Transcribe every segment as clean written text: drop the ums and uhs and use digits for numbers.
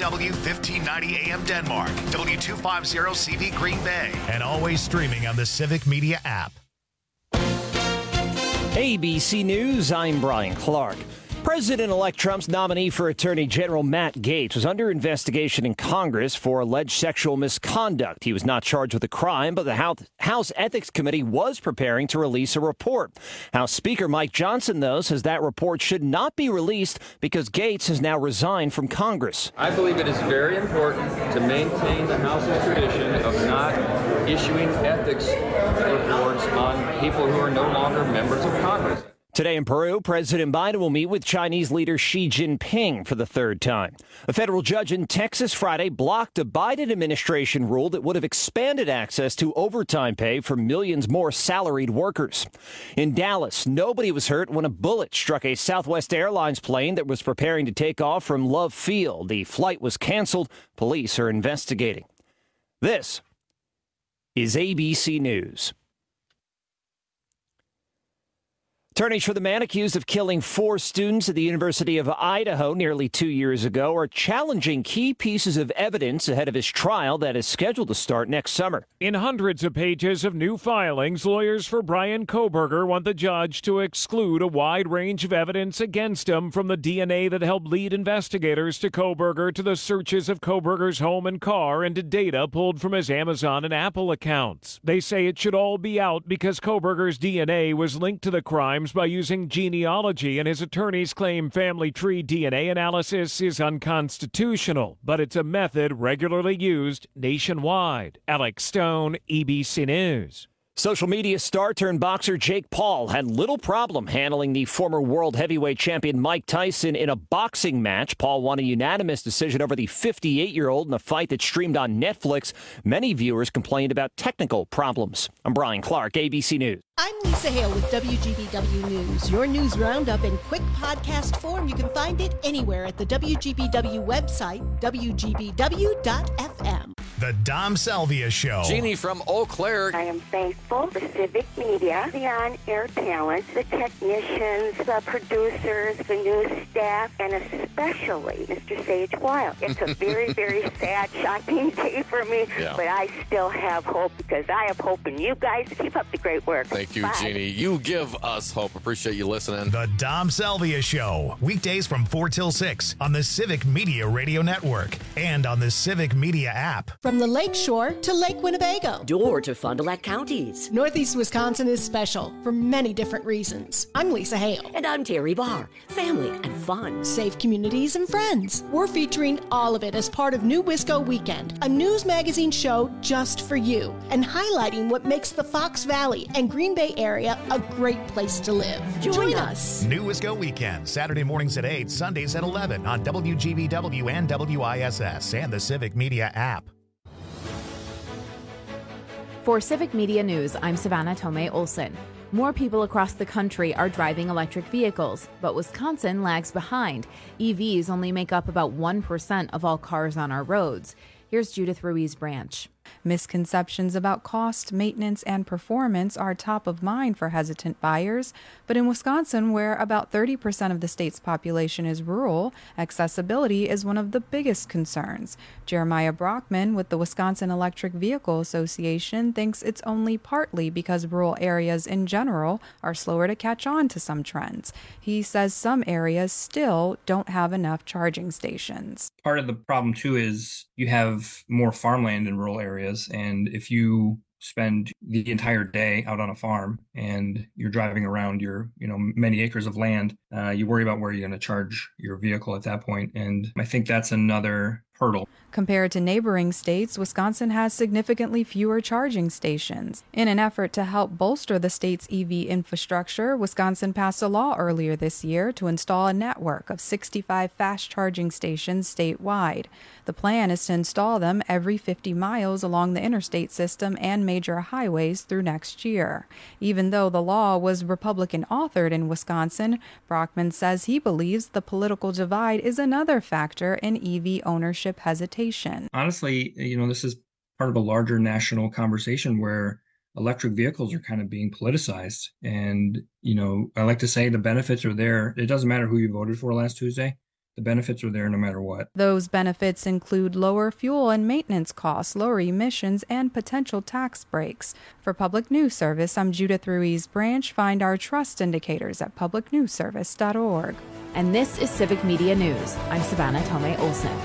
WDW 1590 AM Denmark, W250 CV Green Bay, and always streaming on the Civic Media app. ABC News, I'm Brian Clark. President-elect Trump's nominee for Attorney General Matt Gaetz was under investigation in Congress for alleged sexual misconduct. He was not charged with a crime, but the House Ethics Committee was preparing to release a report. House Speaker Mike Johnson, though, says that report should not be released because Gaetz has now resigned from Congress. I believe it is very important to maintain the House's tradition of not issuing ethics reports on people who are no longer members of Congress. Today in Peru, President Biden will meet with Chinese leader Xi Jinping for the third time. A federal judge in Texas Friday blocked a Biden administration rule that would have expanded access to overtime pay for millions more salaried workers. In Dallas, nobody was hurt when a bullet struck a Southwest Airlines plane that was preparing to take off from Love Field. The flight was canceled. Police are investigating. This is ABC News. Attorneys for the man accused of killing 4 students at the University of Idaho nearly 2 years ago are challenging key pieces of evidence ahead of his trial that is scheduled to start next summer. In hundreds of pages of new filings, lawyers for Bryan Kohberger want the judge to exclude a wide range of evidence against him, from the DNA that helped lead investigators to Kohberger to the searches of Kohberger's home and car and to data pulled from his Amazon and Apple accounts. They say it should all be out because Kohberger's DNA was linked to the crimes by using genealogy, and his attorneys claim family tree DNA analysis is unconstitutional, but it's a method regularly used nationwide. Alex Stone, ABC News. Social media star turned boxer Jake Paul had little problem handling the former world heavyweight champion Mike Tyson in a boxing match. Paul won a unanimous decision over the 58-year-old in a fight that streamed on Netflix. Many viewers complained about technical problems. I'm Brian Clark, ABC News. I'm Lisa Hale with WGBW News. Your news roundup in quick podcast form. You can find it anywhere at the WGBW website, WGBW.fm. The Dom Salvia Show. Jeannie from Eau Claire. I am thankful for Civic Media, the on-air talent, the technicians, the producers, the news staff, and especially Mr. Sage Wild. It's a very, very sad, shocking day for me, but I still have hope because I have hope in you guys. Keep up the great work. Thank you, Bye. Jeannie. You give us hope. Appreciate you listening. The Dom Salvia Show. Weekdays from 4 till 6 on the Civic Media Radio Network and on the Civic Media app. From the Lake Shore to Lake Winnebago, Door to Fond du Lac counties. Northeast Wisconsin is special for many different reasons. I'm Lisa Hale. And I'm Terry Barr. Family and fun. Safe communities and friends. We're featuring all of it as part of New Wisco Weekend, a news magazine show just for you, and highlighting what makes the Fox Valley and Green Bay area a great place to live. Join us. New Wisco Weekend, Saturday mornings at 8, Sundays at 11 on WGBW and WISS and the Civic Media app. For Civic Media News, I'm Savannah Tomei Olson. More people across the country are driving electric vehicles, but Wisconsin lags behind. EVs only make up about 1% of all cars on our roads. Here's Judith Ruiz-Branch. Misconceptions about cost, maintenance, and performance are top of mind for hesitant buyers. But in Wisconsin, where about 30% of the state's population is rural, accessibility is one of the biggest concerns. Jeremiah Brockman with the Wisconsin Electric Vehicle Association thinks it's only partly because rural areas in general are slower to catch on to some trends. He says some areas still don't have enough charging stations. Part of the problem, too, is you have more farmland in rural areas. And if you spend the entire day out on a farm and you're driving around your, many acres of land, you worry about where you're going to charge your vehicle at that point. And I think that's another hurdle. Compared to neighboring states, Wisconsin has significantly fewer charging stations. In an effort to help bolster the state's EV infrastructure, Wisconsin passed a law earlier this year to install a network of 65 fast charging stations statewide. The plan is to install them every 50 miles along the interstate system and major highways through next year. Even though the law was Republican-authored in Wisconsin, Brockman says he believes the political divide is another factor in EV ownership hesitation. Honestly, this is part of a larger national conversation where electric vehicles are kind of being politicized. And, I like to say the benefits are there. It doesn't matter who you voted for last Tuesday. The benefits are there no matter what. Those benefits include lower fuel and maintenance costs, lower emissions, and potential tax breaks. For Public News Service, I'm Judith Ruiz Branch. Find our trust indicators at publicnewsservice.org. And this is Civic Media News. I'm Savannah Tomei Olson.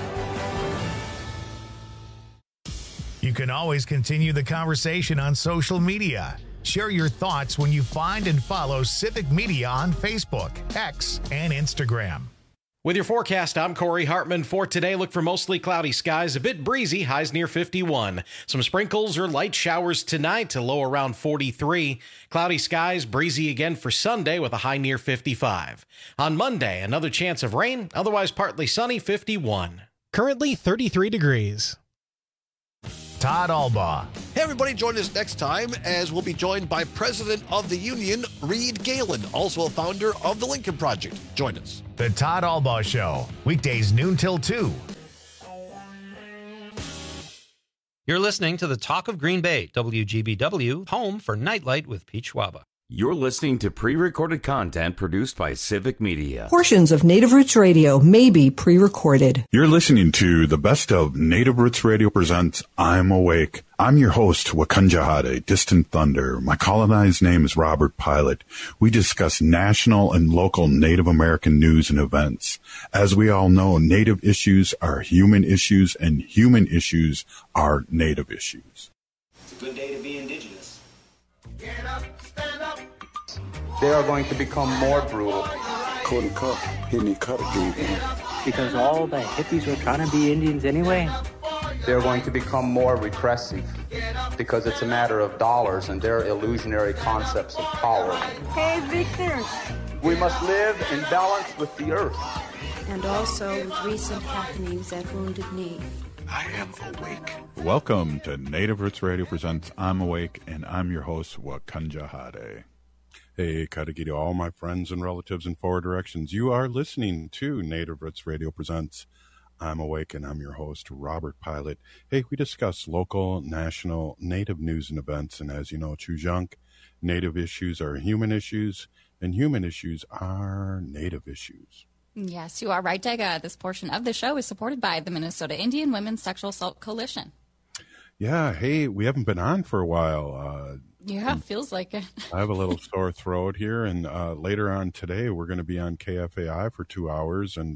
You can always continue the conversation on social media. Share your thoughts when you find and follow Civic Media on Facebook, X, and Instagram. With your forecast, I'm Corey Hartman. For today, look for mostly cloudy skies, a bit breezy, highs near 51. Some sprinkles or light showers tonight, a low around 43. Cloudy skies, breezy again for Sunday with a high near 55. On Monday, another chance of rain, otherwise partly sunny, 51. Currently 33 degrees. Todd Albaugh. Hey, everybody, join us next time as we'll be joined by President of the Union, Reed Galen, also a founder of the Lincoln Project. Join us. The Todd Albaugh Show, weekdays noon till 2. You're listening to the Talk of Green Bay, WGBW, home for Nightlight with Pete Schwaba. You're listening to pre-recorded content produced by Civic Media. Portions of Native Roots Radio may be pre-recorded. You're listening to the best of Native Roots Radio presents I'm Awake. I'm your host, Wakunjahade, Distant Thunder. My colonized name is Robert Pilot. We discuss national and local Native American news and events. As we all know, Native issues are human issues, and human issues are Native issues. It's a good day to be indigenous. Get up, stand up. They are going to become more brutal. Because all the hippies were trying to be Indians anyway. They're going to become more repressive because it's a matter of dollars and their illusionary concepts of power. Hey, Victor. We must live in balance with the earth. And also with recent happenings at Wounded Knee. I am awake. Welcome to Native Roots Radio presents I'm Awake, and I'm your host, Wakunjahade. Hey, Katagiri, all my friends and relatives in four directions. You are listening to Native Roots Radio presents I'm Awake, and I'm your host, Robert Pilot. Hey, we discuss local, national, Native news and events, and as you know, Chujunk, Native issues are human issues, and human issues are Native issues. Yes, you are right, Dega. This portion of the show is supported by the Minnesota Indian Women's Sexual Assault Coalition. Yeah, hey, we haven't been on for a while. Yeah, feels like it. I have a little sore throat here, and later on today, we're going to be on KFAI for 2 hours, and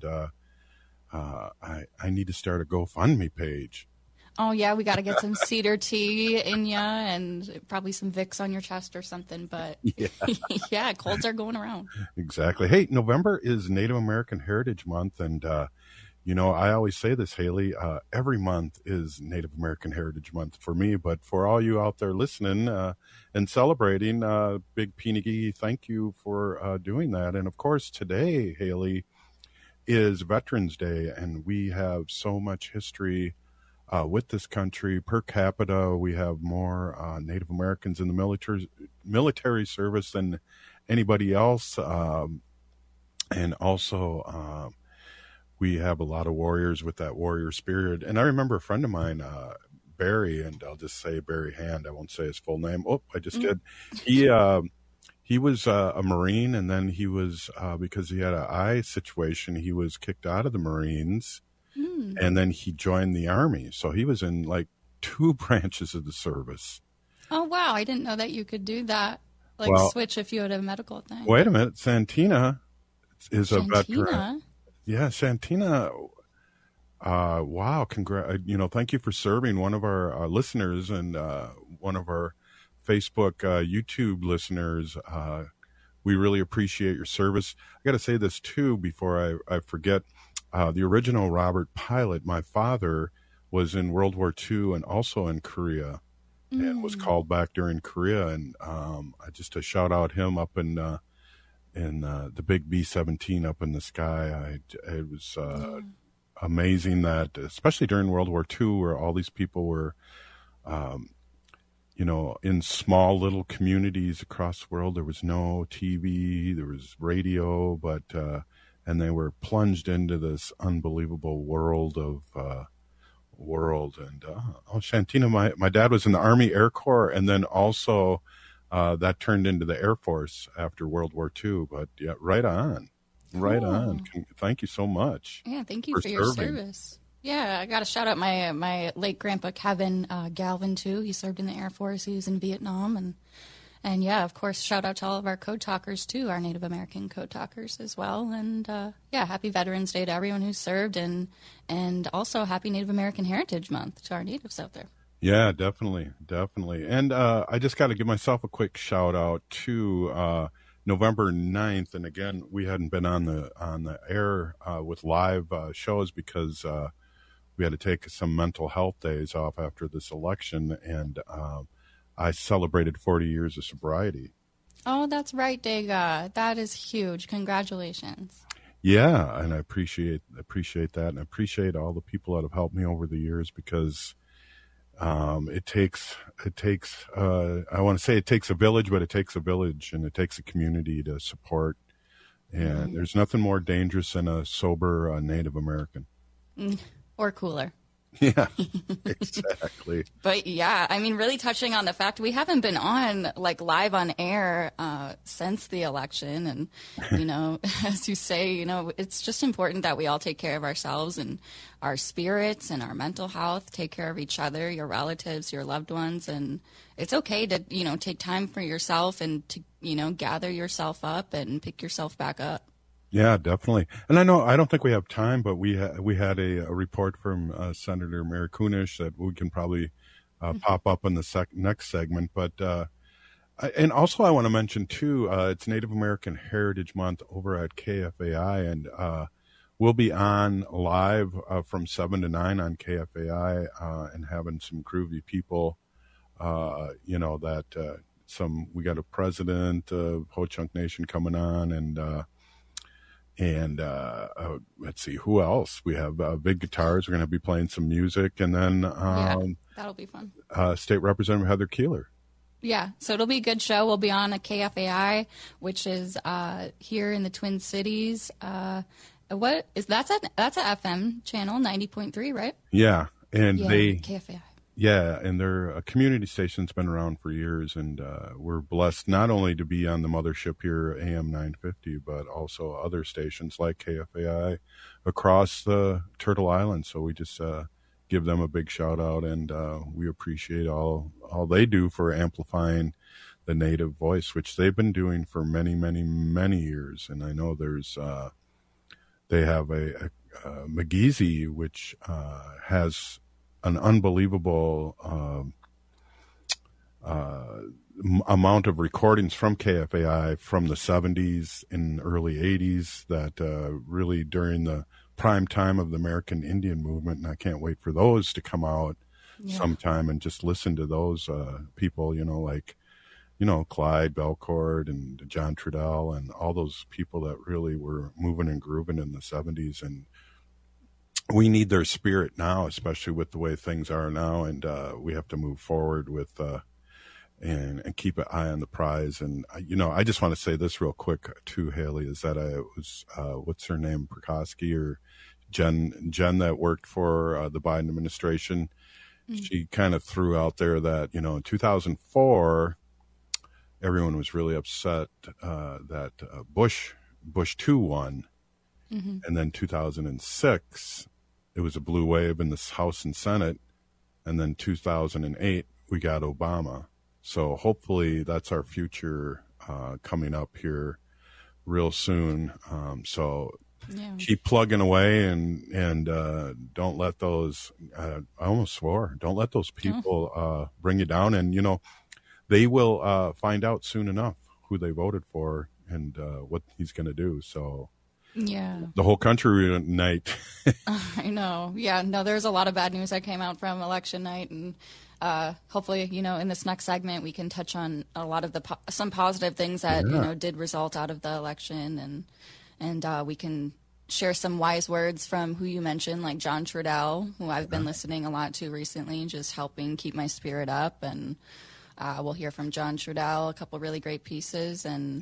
I need to start a GoFundMe page. Oh, yeah, we got to get some cedar tea in ya and probably some Vicks on your chest or something, but yeah, colds are going around. Exactly. Hey, November is Native American Heritage Month, and you know, I always say this, Haley, every month is Native American Heritage Month for me, but for all you out there listening and celebrating, Big Pinigi, thank you for doing that. And of course, today, Haley, is Veterans Day, and we have so much history with this country. Per capita, we have more Native Americans in the military service than anybody else, and also we have a lot of warriors with that warrior spirit. And I remember a friend of mine, Barry, and I'll just say Barry Hand. I won't say his full name. Oh, I just did. He was a Marine, and then he was, because he had an eye situation, he was kicked out of the Marines, and then he joined the Army. So he was in like 2 branches of the service. Oh, wow. I didn't know that you could do that, like switch if you had a medical thing. Wait a minute. Santina is a veteran. Yeah, Santina. Wow. Thank you for serving one of our listeners and one of our Facebook, YouTube listeners. We really appreciate your service. I got to say this too before I forget. The original Robert Pilot, my father, was in World War II and also in Korea, and was called back during Korea. And just to shout out him up in the big B-17 up in the sky. It was amazing that, especially during World War II, where all these people were, in small little communities across the world. There was no TV, there was radio, but and they were plunged into this unbelievable world. And Shantina, my dad was in the Army Air Corps, and then also that turned into the Air Force after World War II. But yeah, right on. Right on. Thank you so much. Yeah, thank you for your service. Yeah, I got to shout out my late grandpa Kevin Galvin too. He served in the Air Force. He was in Vietnam, and yeah, of course, shout out to all of our code talkers too, our Native American code talkers as well. And yeah, happy Veterans Day to everyone who served, and also happy Native American Heritage Month to our natives out there. Yeah, definitely. And I just got to give myself a quick shout out to November 9th. And again, we hadn't been on the air with live shows because we had to take some mental health days off after this election. And I celebrated 40 years of sobriety. Oh, that's right, Dega. That is huge. Congratulations. Yeah, and I appreciate that, and I appreciate all the people that have helped me over the years, because it takes I want to say it takes a village, but it takes a village, and it takes a community to support. And there's nothing more dangerous than a sober Native American. Or cooler. Yeah, exactly. But yeah, I mean, really touching on the fact we haven't been on like live on air since the election. And, you know, as you say, you know, it's just important that we all take care of ourselves and our spirits and our mental health, take care of each other, your relatives, your loved ones. And it's okay to, you know, take time for yourself and to, you know, gather yourself up and pick yourself back up. Yeah, definitely. And I don't think we have time, but we had a report from Senator Mary Kunesh that we can probably pop up in the next segment. But and also I want to mention too, it's Native American Heritage Month over at KFAI, and we'll be on live from 7 to 9 on KFAI and having some groovy people. You know, that we got a president of Ho-Chunk Nation coming on, and let's see who else. We have big guitars. We're going to be playing some music, and then that'll be fun. State Representative Heather Keeler. Yeah, so it'll be a good show. We'll be on a KFAI, which is here in the Twin Cities. What is that's a FM channel 90.3, right? Yeah, and KFAI. Yeah, and their community station's been around for years, and we're blessed not only to be on the mothership here, AM 950, but also other stations like KFAI across the Turtle Island. So we just give them a big shout out, and we appreciate all they do for amplifying the Native voice, which they've been doing for many, many, many years. And I know they have a Magese, which has an unbelievable amount of recordings from KFAI from the 70s and early 80s that really during the prime time of the American Indian movement, and I can't wait for those to come out sometime and just listen to those people, you know, like, you know, Clyde Belcourt and John Trudell and all those people that really were moving and grooving in the 70s. And we need their spirit now, especially with the way things are now, and we have to move forward with and keep an eye on the prize. And you know, I just want to say this real quick too, Haley, is that I was what's her name, Prikoski or Jen that worked for the Biden administration. She kind of threw out there that, you know, in 2004, everyone was really upset that Bush 2 won, and then 2006. It was a blue wave in the House and Senate. And then 2008, we got Obama. So hopefully that's our future coming up here real soon. So keep plugging away and don't let those, I almost swore, don't let those people bring you down. And, you know, they will find out soon enough who they voted for and what he's going to do. So the whole country unite. I know. Yeah, no, there's a lot of bad news that came out from election night, and hopefully, you know, in this next segment we can touch on a lot of some positive things that you know did result out of the election, and we can share some wise words from who you mentioned, like John Trudell, who I've been listening a lot to recently, just helping keep my spirit up. And we'll hear from John Trudell, a couple really great pieces, and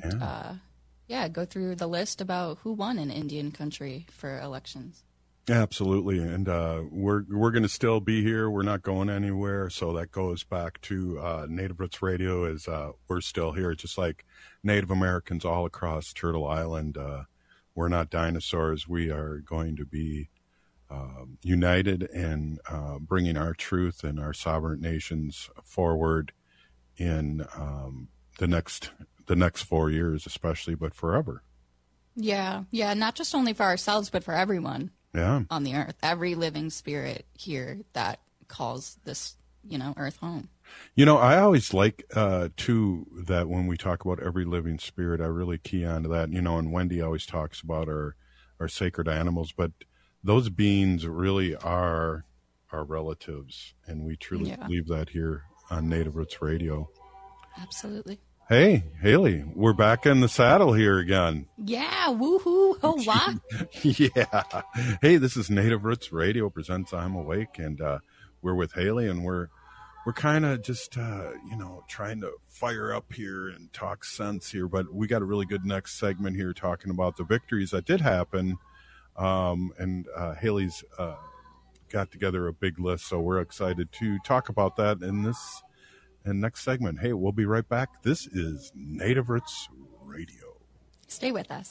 go through the list about who won in Indian country for elections. Absolutely. And we're going to still be here. We're not going anywhere. So that goes back to Native Roots Radio is we're still here, just like Native Americans all across Turtle Island. we're not dinosaurs. We are going to be united in bringing our truth and our sovereign nations forward in the next 4 years, especially, but forever. Yeah, not just only for ourselves, but for everyone on the earth, every living spirit here that calls this, earth home. I always like, too, that when we talk about every living spirit, I really key onto that, and Wendy always talks about our sacred animals, but those beings really are our relatives, and we truly believe that here on Native Roots Radio. Absolutely. Hey, Haley, we're back in the saddle here again. Yeah, woohoo, hoa. Yeah. Hey, this is Native Roots Radio presents I'm Awake, and we're with Haley, and we're kind of just, trying to fire up here and talk sense here, but we got a really good next segment here talking about the victories that did happen, and Haley's got together a big list, so we're excited to talk about that in this next segment. Hey, we'll be right back. This is Native Roots Radio. Stay with us.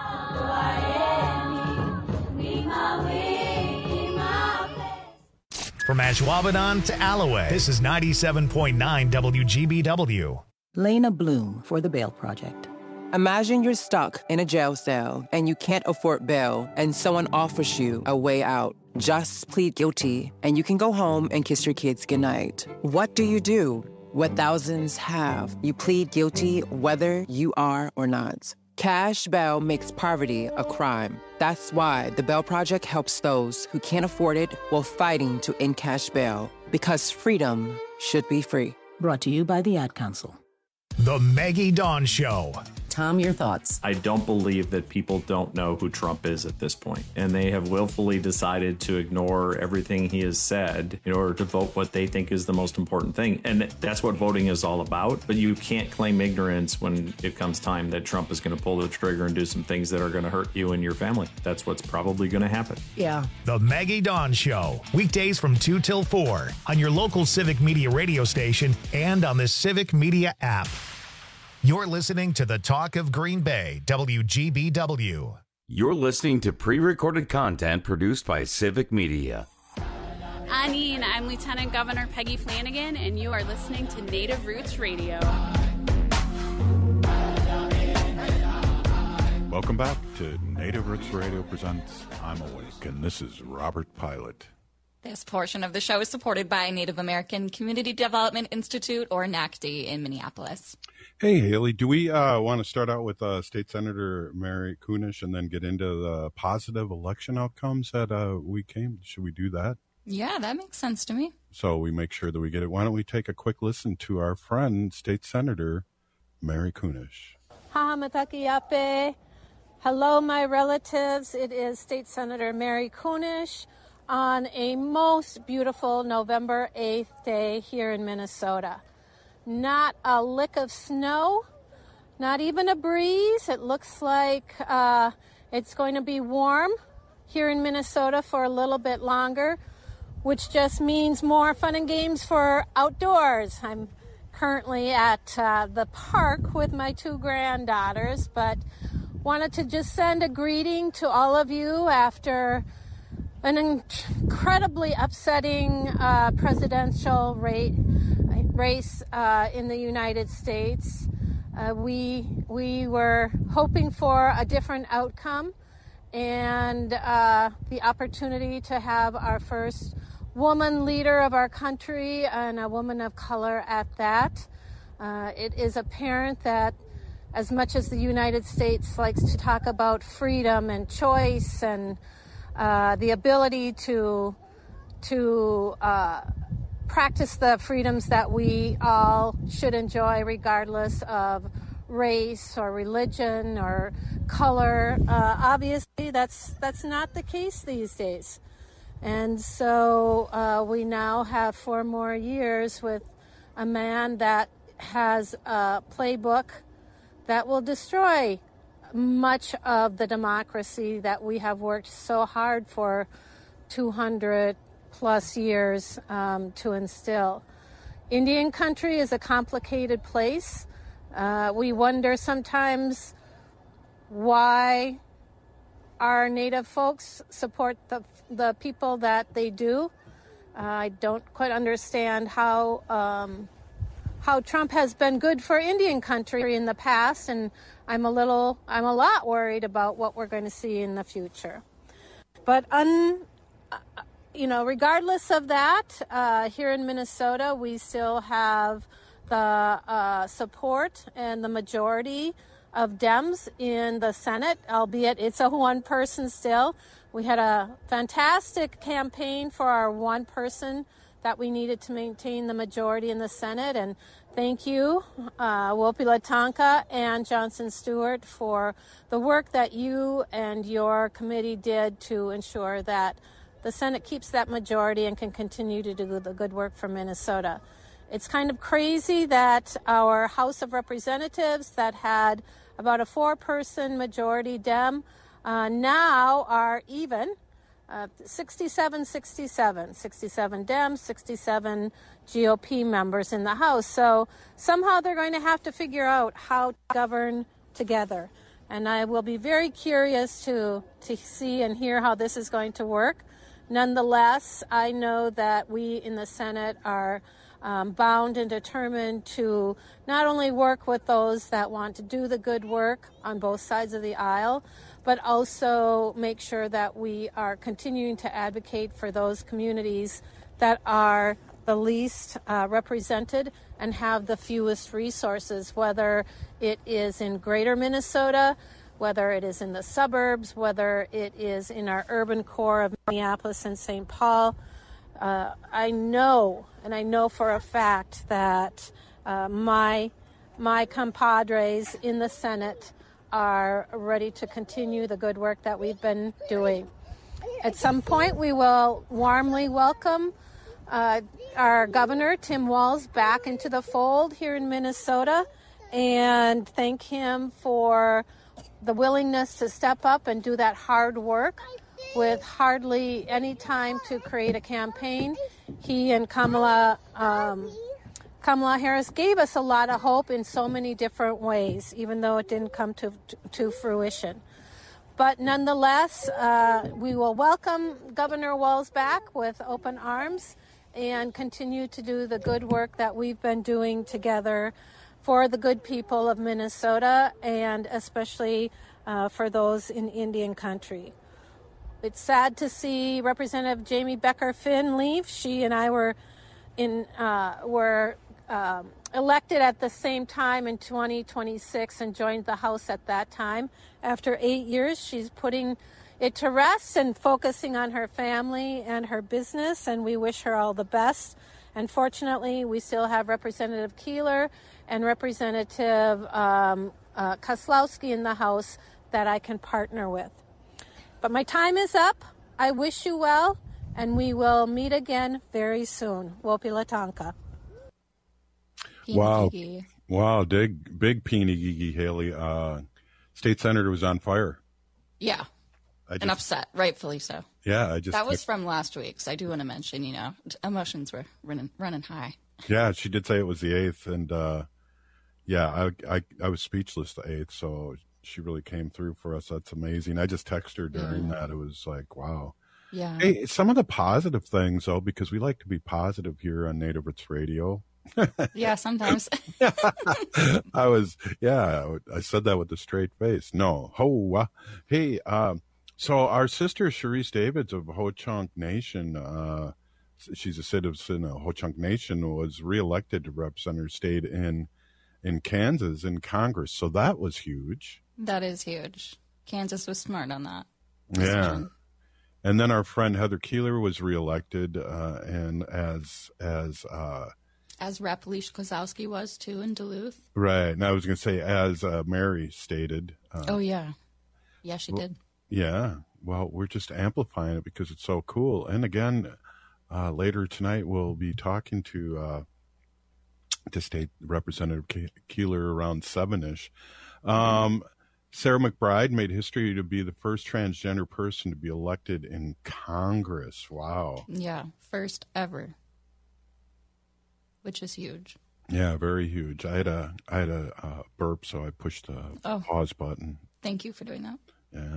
From Ashwaubenon to Alloway, this is 97.9 WGBW. Lena Bloom for the Bail Project. Imagine you're stuck in a jail cell and you can't afford bail and someone offers you a way out. Just plead guilty and you can go home and kiss your kids goodnight. What do? What thousands have. You plead guilty whether you are or not. Cash bail makes poverty a crime. That's why the Bail Project helps those who can't afford it while fighting to end cash bail. Because freedom should be free. Brought to you by the Ad Council. The Maggie Dawn Show. Tom, your thoughts? I don't believe that people don't know who Trump is at this point, and they have willfully decided to ignore everything he has said in order to vote what they think is the most important thing. And that's what voting is all about. But you can't claim ignorance when it comes time that Trump is going to pull the trigger and do some things that are going to hurt you and your family. That's what's probably going to happen. Yeah. The Maggie Dawn Show. Weekdays from 2 till 4 on your local Civic Media radio station and on the Civic Media app. You're listening to the Talk of Green Bay, WGBW. You're listening to pre-recorded content produced by Civic Media. Anine, I'm Lieutenant Governor Peggy Flanagan, and you are listening to Native Roots Radio. Welcome back to Native Roots Radio presents I'm Awake, and this is Robert Pilot. This portion of the show is supported by Native American Community Development Institute, or NACD, in Minneapolis. Hey, Haley, do we want to start out with State Senator Mary Kunesh and then get into the positive election outcomes that we came? Should we do that? Yeah, that makes sense to me. So we make sure that we get it. Why don't we take a quick listen to our friend, State Senator Mary Kunesh. Hahamatakiape. Hello, my relatives. It is State Senator Mary Kunesh on a most beautiful November 8th day here in Minnesota. Not a lick of snow, not even a breeze. It looks like it's going to be warm here in Minnesota for a little bit longer, which just means more fun and games for outdoors. I'm currently at the park with my 2 granddaughters, but wanted to just send a greeting to all of you after an incredibly upsetting presidential race in the United States. We were hoping for a different outcome and the opportunity to have our first woman leader of our country, and a woman of color at that. It is apparent that as much as the United States likes to talk about freedom and choice and the ability to practice the freedoms that we all should enjoy regardless of race or religion or color. Obviously, that's not the case these days. And so we now have 4 more years with a man that has a playbook that will destroy much of the democracy that we have worked so hard for 200 plus years to instill. Indian country is a complicated place. We wonder sometimes why our Native folks support the people that they do. I don't quite understand how Trump has been good for Indian country in the past, and I'm a lot worried about what we're going to see in the future. But regardless of that, here in Minnesota, we still have the support and the majority of Dems in the Senate, albeit it's a one person still. We had a fantastic campaign for our one person that we needed to maintain the majority in the Senate. And thank you, Wopila Tonka and Johnson Stewart, for the work that you and your committee did to ensure that the Senate keeps that majority and can continue to do the good work for Minnesota. It's kind of crazy that our House of Representatives that had about a 4-person majority Dem now are even 67 Dems, 67 GOP members in the House. So somehow they're going to have to figure out how to govern together. And I will be very curious to see and hear how this is going to work. Nonetheless, I know that we in the Senate are bound and determined to not only work with those that want to do the good work on both sides of the aisle, but also make sure that we are continuing to advocate for those communities that are the least represented and have the fewest resources, whether it is in greater Minnesota, whether it is in the suburbs, whether it is in our urban core of Minneapolis and St. Paul. I know for a fact that my compadres in the Senate are ready to continue the good work that we've been doing. At some point, we will warmly welcome our governor, Tim Walz, back into the fold here in Minnesota and thank him for the willingness to step up and do that hard work with hardly any time to create a campaign. He and Kamala Harris gave us a lot of hope in so many different ways, even though it didn't come to fruition. But nonetheless, we will welcome Governor Walz back with open arms and continue to do the good work that we've been doing together for the good people of Minnesota and especially for those in Indian country. It's sad to see Representative Jamie Becker-Finn leave. She and I were elected at the same time in 2026 and joined the House at that time. After 8 years, she's putting it to rest and focusing on her family and her business, and we wish her all the best. And fortunately, we still have Representative Keeler and Representative Kozlowski in the House that I can partner with. But my time is up. I wish you well, and we will meet again very soon. Wopila Tonka. Wow. Wow, big Peeny Haley. State Senator was on fire. Yeah. And upset, rightfully so. Yeah, that was from last week, so I do want to mention, emotions were running high. Yeah, she did say it was the 8th, and I was speechless the 8th, so she really came through for us. That's amazing. I just texted her during that. It was like, wow. Yeah. Hey, some of the positive things, though, because we like to be positive here on Native Roots Radio. Yeah, sometimes. I said that with a straight face. No. Hey, so our sister Sharice Davids of Ho-Chunk Nation, she's a citizen of Ho-Chunk Nation, was reelected to represent her state in Kansas in Congress. So that was huge. That is huge. Kansas was smart on that. Yeah. And then our friend Heather Keeler was reelected and as Rep. Leash Kozlowski was too in Duluth. Right. And I was going to say, as Mary stated. Yeah, she did. Yeah. Well, we're just amplifying it because it's so cool. And again, later tonight, we'll be talking to State Representative Keeler around 7-ish. Sarah McBride made history to be the first transgender person to be elected in Congress. Wow. Yeah, first ever. Which is huge. Yeah, very huge. I had a burp, so I pushed the pause button. Thank you for doing that. Yeah.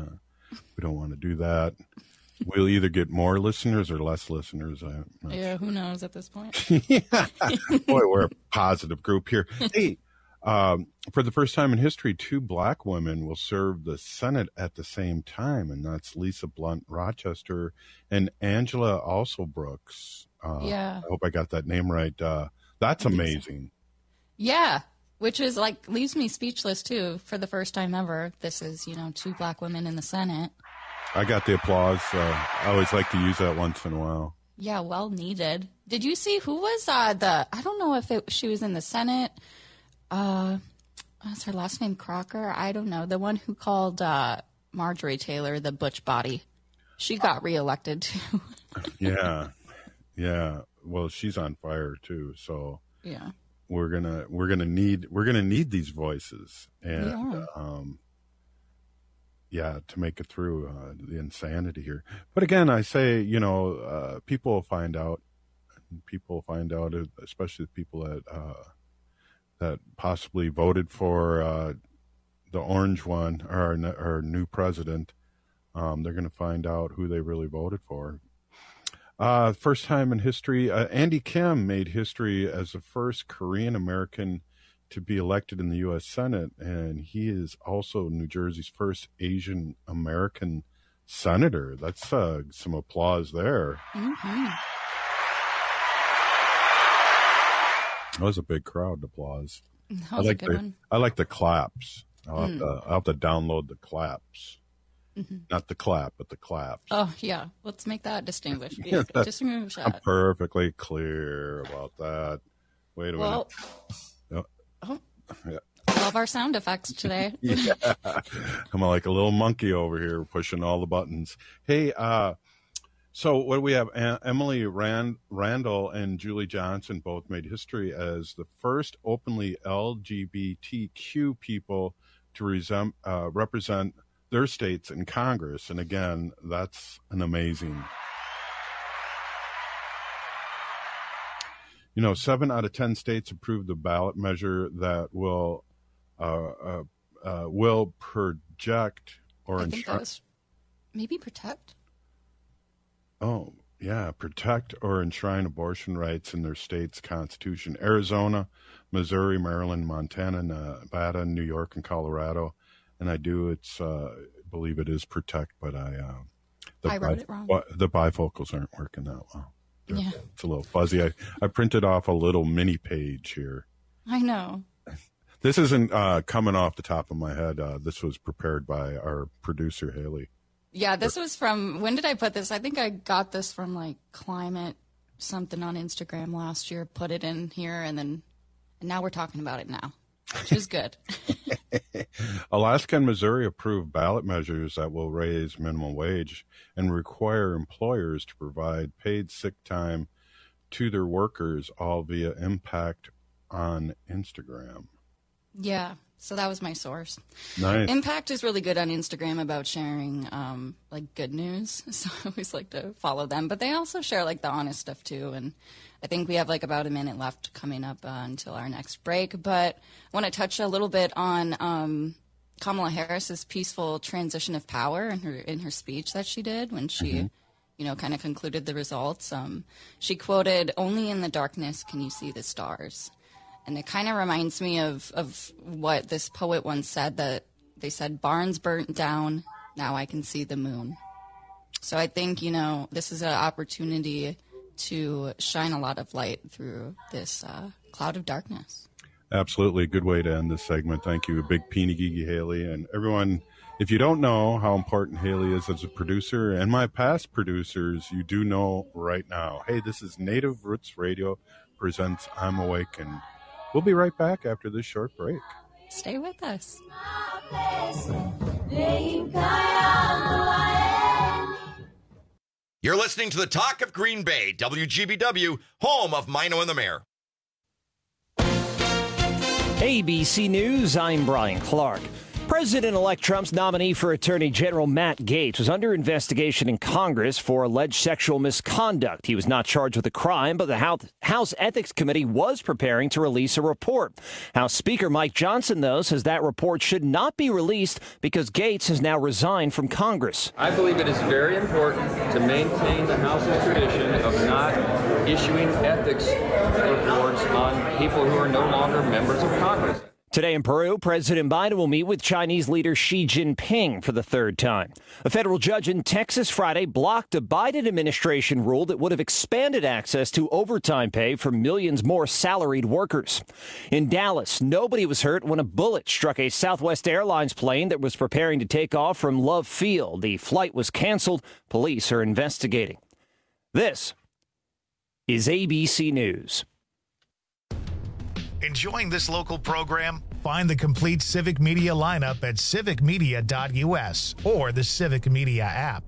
We don't want to do that. We'll either get more listeners or less listeners. Yeah, who knows at this point? Yeah. Boy, we're a positive group here. Hey, for the first time in history, 2 black women will serve the Senate at the same time, and that's Lisa Blunt Rochester and Angela Alsobrooks. Yeah. I hope I got that name right. That's amazing. Yeah, which is like leaves me speechless too. For the first time ever, this is 2 black women in the Senate. I got the applause. I always like to use that once in a while. Yeah, well needed. Did you see who was I don't know if she was in the Senate. What's her last name? Crocker? I don't know. The one who called Marjorie Taylor the butch body. She got reelected too. Yeah. Well, she's on fire too. So yeah, we're gonna need these voices, and to make it through the insanity here. But again, I say, people will find out. People will find out, especially the people that possibly voted for the orange one, or our new president. They're going to find out who they really voted for. First time in history, Andy Kim made history as the first Korean American to be elected in the U.S. Senate, and he is also New Jersey's first Asian American senator. That's some applause there. Mm-hmm. That was a big crowd applause. That was a good one. I like the claps. I'll have to download the claps. Mm-hmm. Not the clap, but the claps. Oh, yeah. Let's make that distinguished. Distinguished. I'm perfectly clear about that. Wait a minute. Yeah. Love our sound effects today. Yeah. I'm like a little monkey over here pushing all the buttons. Hey, so what do we have? Emily Randall and Julie Johnson both made history as the first openly LGBTQ people to represent their states in Congress. And again, that's an amazing. 7 out of 10 states approved the ballot measure that will project or I think that was maybe protect. Oh, yeah, protect or enshrine abortion rights in their state's constitution. Arizona, Missouri, Maryland, Montana, Nevada, New York, and Colorado. And I believe it is protect, but I wrote it wrong. The bifocals aren't working that well. Yeah. It's a little fuzzy. I printed off a little mini page here. I know. This isn't coming off the top of my head. This was prepared by our producer, Haley. Yeah, this was from, when did I put this? I think I got this from like Climate something on Instagram last year, put it in here, and now we're talking about it now, which is good. Alaska and Missouri approved ballot measures that will raise minimum wage and require employers to provide paid sick time to their workers, all via Impact on Instagram. Yeah, so that was my source. Nice. Impact is really good on Instagram about sharing like good news, so I always like to follow them. But they also share like the honest stuff too, and I think we have like about a minute left coming up until our next break. But I want to touch a little bit on Kamala Harris's peaceful transition of power in her speech that she did when she, kind of concluded the results. She quoted, "Only in the darkness can you see the stars." And it kind of reminds me of what this poet once said, that they said, "Barns burnt down, now I can see the moon." So I think, this is an opportunity to shine a lot of light through this cloud of darkness. Absolutely. Good way to end this segment. Thank you. A big peeny geeky Haley. And everyone, if you don't know how important Haley is as a producer and my past producers, you do know right now. Hey, this is Native Roots Radio presents I'm Awake, and we'll be right back after this short break. Stay with us. You're listening to the Talk of Green Bay, WGBW, home of Mino and the Mayor. ABC News, I'm Brian Clark. President-elect Trump's nominee for Attorney General Matt Gaetz was under investigation in Congress for alleged sexual misconduct. He was not charged with a crime, but the House Ethics Committee was preparing to release a report. House Speaker Mike Johnson, though, says that report should not be released because Gaetz has now resigned from Congress. I believe it is very important to maintain the House's tradition of not issuing ethics reports on people who are no longer members of Congress. Today in Peru, President Biden will meet with Chinese leader Xi Jinping for the third time. A federal judge in Texas Friday blocked a Biden administration rule that would have expanded access to overtime pay for millions more salaried workers. In Dallas, nobody was hurt when a bullet struck a Southwest Airlines plane that was preparing to take off from Love Field. The flight was canceled. Police are investigating. This is ABC News. Enjoying this local program? Find the complete Civic Media lineup at civicmedia.us or the Civic Media app.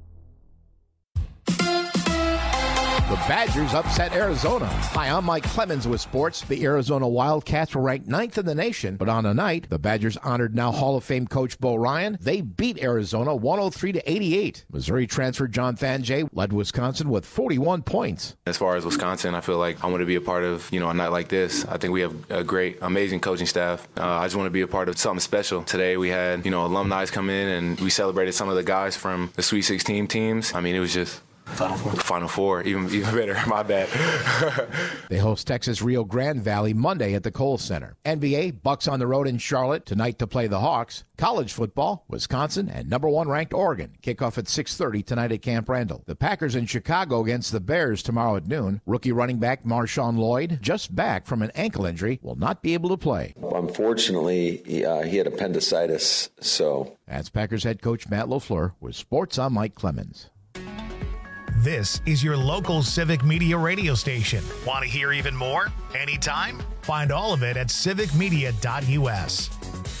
The Badgers upset Arizona. Hi, I'm Mike Clemens with sports. The Arizona Wildcats were ranked 9th in the nation, but on a night, the Badgers honored now Hall of Fame coach Bo Ryan. They beat Arizona 103-88. Missouri transfer John Fangio led Wisconsin with 41 points. As far as Wisconsin, I feel like I want to be a part of, a night like this. I think we have a great, amazing coaching staff. I just want to be a part of something special. Today we had, alumni come in and we celebrated some of the guys from the Sweet 16 teams. I mean, it was just Final Four, even better. My bad. They host Texas Rio Grande Valley Monday at the Kohl Center. NBA, Bucks on the road in Charlotte tonight to play the Hawks. College football, Wisconsin and number 1 ranked Oregon. Kickoff at 6:30 tonight at Camp Randall. The Packers in Chicago against the Bears tomorrow at noon. Rookie running back Marshawn Lloyd, just back from an ankle injury, will not be able to play. Unfortunately, he had appendicitis, so. That's Packers head coach Matt LaFleur with Sports. I'm Mike Clemens. This is your local Civic Media radio station. Want to hear even more? Anytime? Find all of it at civicmedia.us.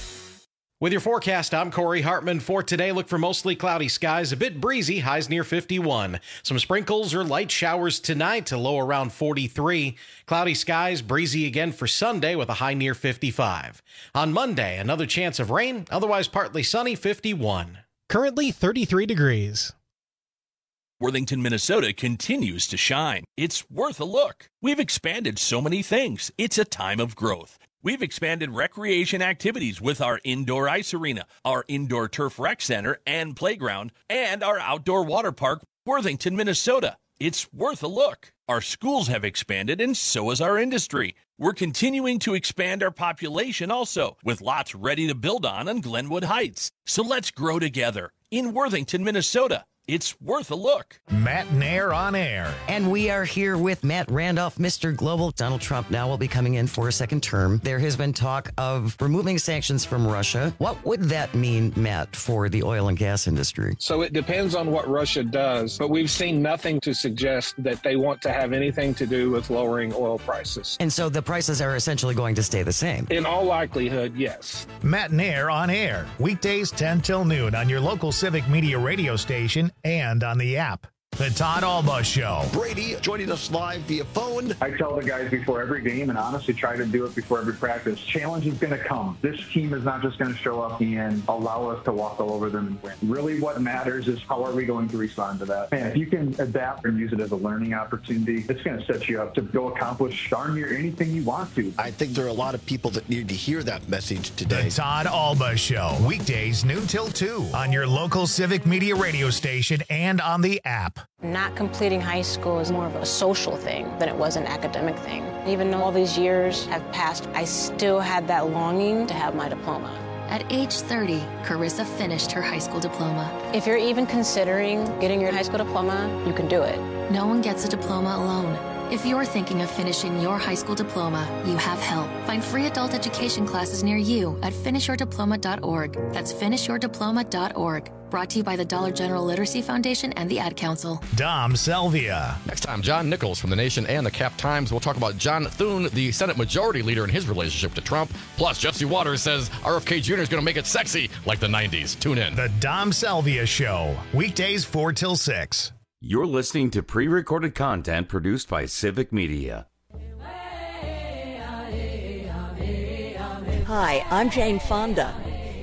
With your forecast, I'm Corey Hartman. For today, look for mostly cloudy skies, a bit breezy, highs near 51. Some sprinkles or light showers tonight, a low around 43. Cloudy skies, breezy again for Sunday with a high near 55. On Monday, another chance of rain, otherwise partly sunny, 51. Currently 33 degrees. Worthington, Minnesota continues to shine. It's worth a look. We've expanded so many things. It's a time of growth. We've expanded recreation activities with our indoor ice arena, our indoor turf rec center and playground, and our outdoor water park, Worthington, Minnesota. It's worth a look. Our schools have expanded, and so has our industry. We're continuing to expand our population also, with lots ready to build on Glenwood Heights. So let's grow together in Worthington, Minnesota. It's worth a look. Matt Nair on air. And we are here with Matt Randolph, Mr. Global. Donald Trump now will be coming in for a second term. There has been talk of removing sanctions from Russia. What would that mean, Matt, for the oil and gas industry? So it depends on what Russia does, but we've seen nothing to suggest that they want to have anything to do with lowering oil prices. And so the prices are essentially going to stay the same? In all likelihood, yes. Matt Nair on air. Weekdays 10 till noon on your local Civic Media radio station and on the app. The Todd Alba Show. Brady joining us live via phone. I tell the guys before every game, and honestly try to do it before every practice, challenge is going to come. This team is not just going to show up and allow us to walk all over them and win. Really what matters is how are we going to respond to that. And if you can adapt and use it as a learning opportunity, it's going to set you up to go accomplish darn near anything you want to. I think there are a lot of people that need to hear that message today. The Todd Alba Show. Weekdays noon till 2 on your local Civic Media radio station and on the app. Not completing high school is more of a social thing than it was an academic thing. Even though all these years have passed, I still had that longing to have my diploma. At age 30, Carissa finished her high school diploma. If you're even considering getting your high school diploma, you can do it. No one gets a diploma alone. If you're thinking of finishing your high school diploma, you have help. Find free adult education classes near you at finishyourdiploma.org. That's finishyourdiploma.org. Brought to you by the Dollar General Literacy Foundation and the Ad Council. Dom Selvia. Next time, John Nichols from The Nation and the Cap Times. We'll talk about John Thune, the Senate Majority Leader, and his relationship to Trump. Plus, Jesse Waters says RFK Jr. is going to make it sexy like the 90s. Tune in. The Dom Selvia Show. Weekdays 4 till 6. You're listening to pre-recorded content produced by Civic Media. Hi, I'm Jane Fonda.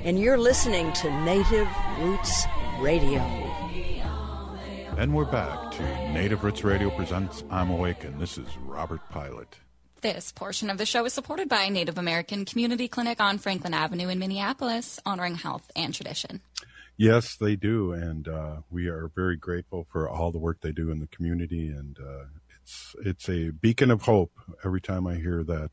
and you're listening to Native Roots Radio. And we're back to Native Roots Radio presents I'm Awake, and this is Robert Pilot. This portion of the show is supported by Native American Community Clinic on Franklin Avenue in Minneapolis, honoring health and tradition. Yes, they do, and we are very grateful for all the work they do in the community, and it's a beacon of hope every time I hear that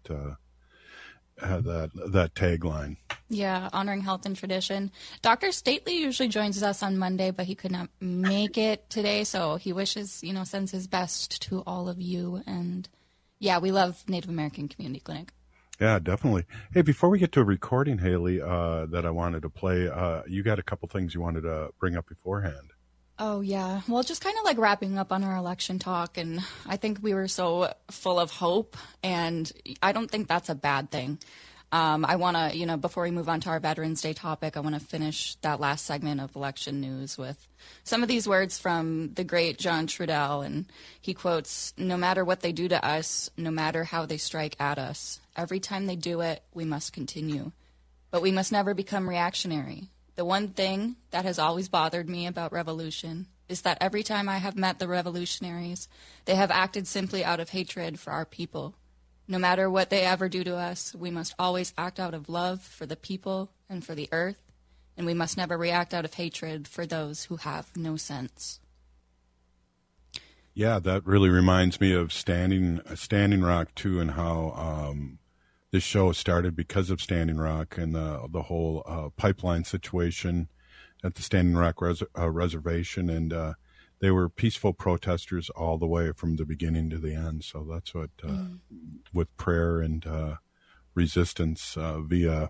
tagline. Yeah, honoring health and tradition. Dr. Stately usually joins us on Monday, but he could not make it today, so he wishes, sends his best to all of you. And yeah, we love Native American Community Clinic. Yeah, definitely. Hey, before we get to a recording, Haley, that I wanted to play, you got a couple things you wanted to bring up beforehand. Oh, yeah. Well, just kind of like wrapping up on our election talk, and I think we were so full of hope, and I don't think that's a bad thing. I want to, before we move on to our Veterans Day topic, I want to finish that last segment of election news with some of these words from the great John Trudell, and he quotes, "No matter what they do to us, no matter how they strike at us, every time they do it, we must continue. But we must never become reactionary. The one thing that has always bothered me about revolution is that every time I have met the revolutionaries, they have acted simply out of hatred for our people. No matter what they ever do to us, we must always act out of love for the people and for the earth, and we must never react out of hatred for those who have no sense." Yeah, that really reminds me of Standing Rock too, and how this show started because of Standing Rock and the whole pipeline situation at the Standing Rock reservation, and they were peaceful protesters all the way from the beginning to the end. So that's what, with prayer and resistance via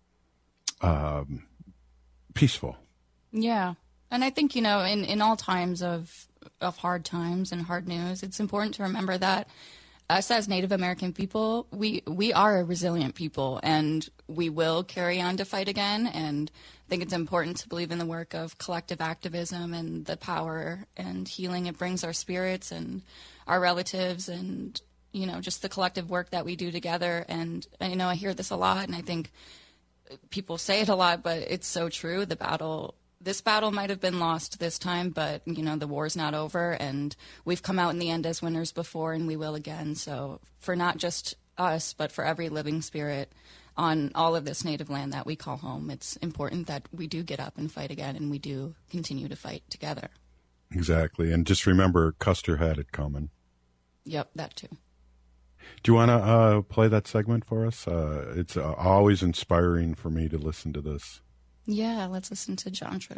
peaceful. Yeah. And I think, in all times of hard times and hard news, it's important to remember that us as Native American people, we are a resilient people, and we will carry on to fight again. And I think it's important to believe in the work of collective activism and the power and healing it brings our spirits and our relatives, and just the collective work that we do together. And I hear this a lot, and I think people say it a lot, but it's so true. This battle might have been lost this time, but, the war's not over, and we've come out in the end as winners before, and we will again. So for not just us, but for every living spirit on all of this native land that we call home, it's important that we do get up and fight again, and we do continue to fight together. Exactly. And just remember, Custer had it coming. Yep, that too. Do you want to play that segment for us? It's always inspiring for me to listen to this. Yeah, let's listen to John Trudell.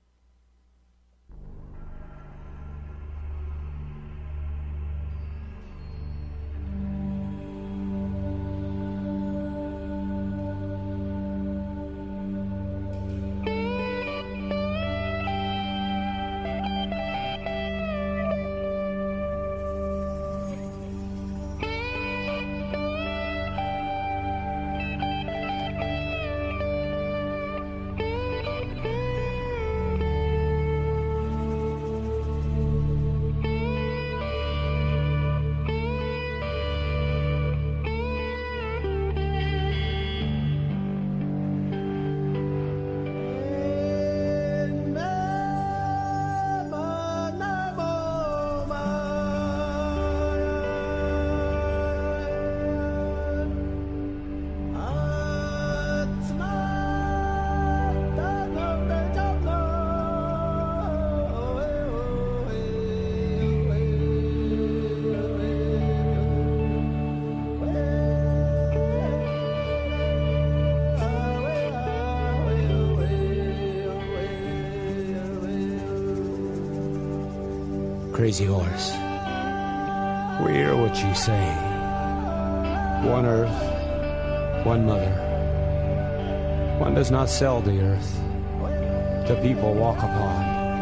Crazy Horse, we hear what you say. One earth, one mother. One does not sell the earth the people walk upon.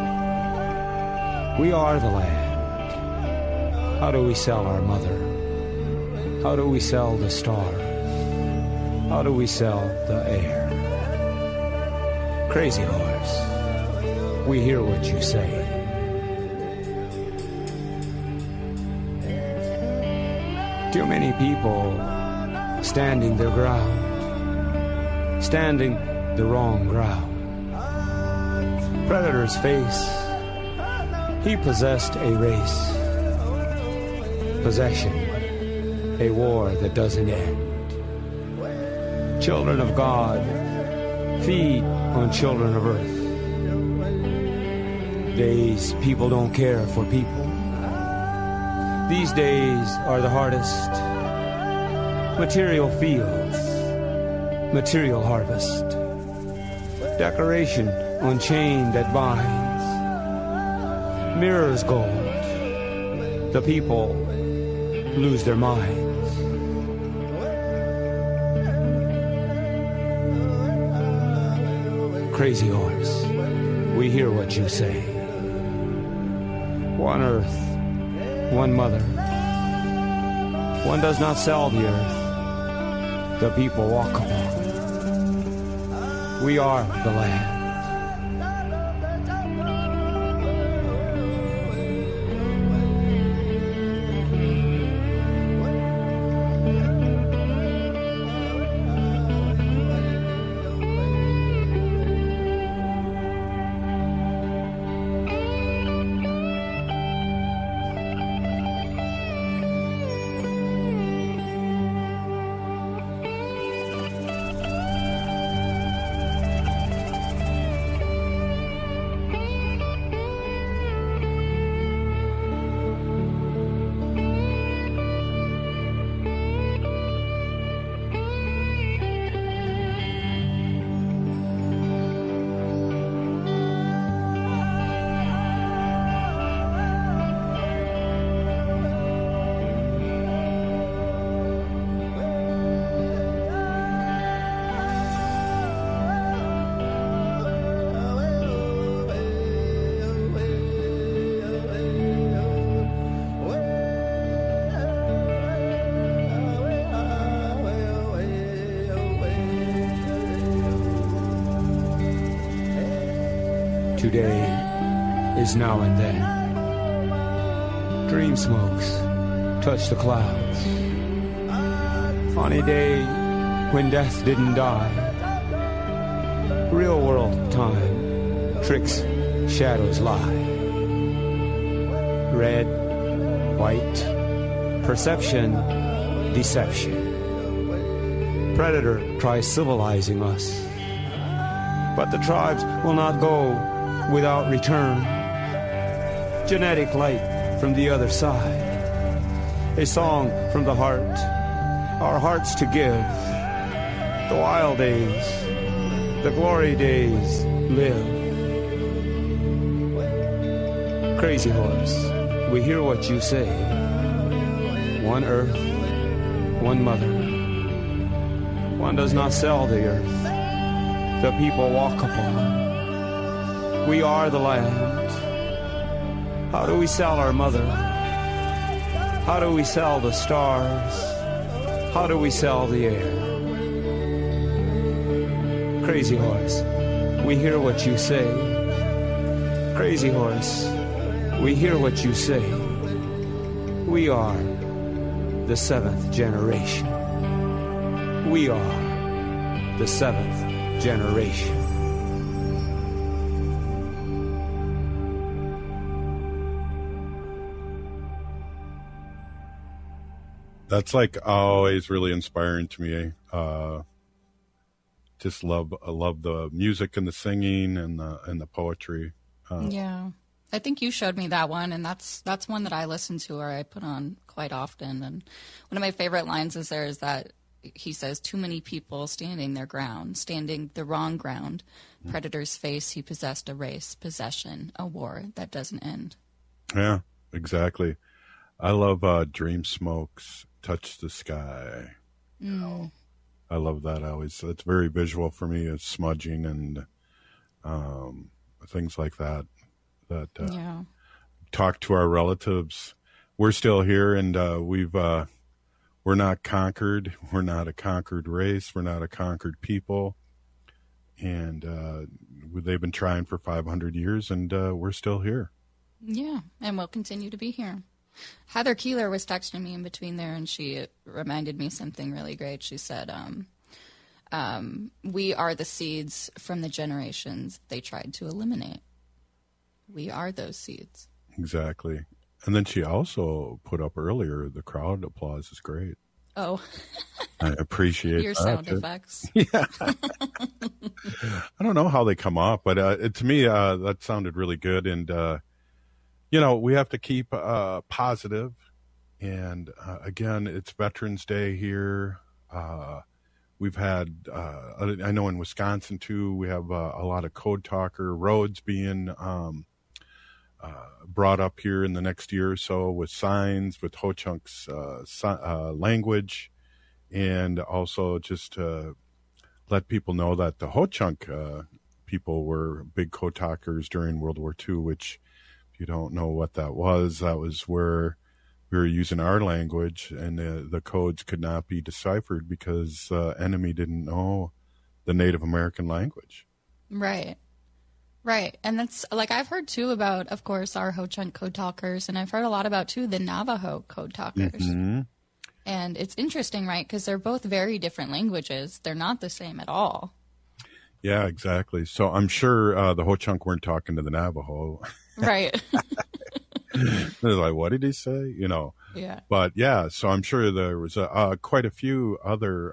We are the land. How do we sell our mother? How do we sell the stars? How do we sell the air? Crazy Horse, we hear what you say. Too many people standing their ground, standing the wrong ground. Predator's face, he possessed a race. Possession, a war that doesn't end. Children of God, feed on children of earth. Days people don't care for people. These days are the hardest. Material fields, material harvest. Decoration on chain that binds. Mirrors gold. The people lose their minds. Crazy horse, we hear what you say. One earth, one mother. One does not sell the earth. The people walk upon. We are the land. Today is now and then. Dream smokes touch the clouds. On a day when death didn't die. Real world time, tricks, shadows lie. Red, white, perception, deception. Predator tries civilizing us. But the tribes will not go without return. Genetic light from the other side. A song from the heart, our hearts to give. The wild days, the glory days live. Crazy horse, we hear what you say. One earth, one mother. One does not sell the earth. The people walk upon. We are the land. How do we sell our mother? How do we sell the stars? How do we sell the air? Crazy horse, we hear what you say. Crazy horse, we hear what you say. We are the seventh generation. We are the seventh generation. That's like always really inspiring to me. Just I love the music and the singing and the poetry. Yeah, I think you showed me that one, and that's one that I listen to or I put on quite often. And one of my favorite lines is that he says, "Too many people standing their ground, standing the wrong ground. Predator's face, he possessed a race, possession, a war that doesn't end." Yeah, exactly. I love Dream Smokes, Touch the Sky. I love that. It's very visual for me. It's smudging and things like that. Talk to our relatives. We're still here, and we're not conquered. We're not a conquered race. We're not a conquered people. And they've been trying for 500 years, and we're still here. Yeah, and we'll continue to be here. Heather Keeler was texting me in between there, and she reminded me something really great. She said, we are the seeds from the generations they tried to eliminate. We are those seeds. Exactly. And then she also put up earlier, the crowd applause is great. Oh. I appreciate your that. sound effects. Yeah. I don't know how they come up, but to me, that sounded really good. And, we have to keep positive. And again, it's Veterans Day here. We've had, I know in Wisconsin too, we have a lot of code talker roads being brought up here in the next year or so with signs, with Ho-Chunk's language, and also just to let people know that the Ho-Chunk people were big code talkers during World War II, which, if you don't know what that was where we were using our language, and the codes could not be deciphered because the enemy didn't know the Native American language. Right. Right. And that's, like, I've heard, too, about, of course, our Ho-Chunk code talkers, and I've heard a lot about, too, the Navajo code talkers. Mm-hmm. And it's interesting, right, because they're both very different languages. They're not the same at all. Yeah, exactly. So I'm sure the Ho-Chunk weren't talking to the Navajo. Right. They're like, what did he say? Yeah. But, yeah, so I'm sure there was quite a few other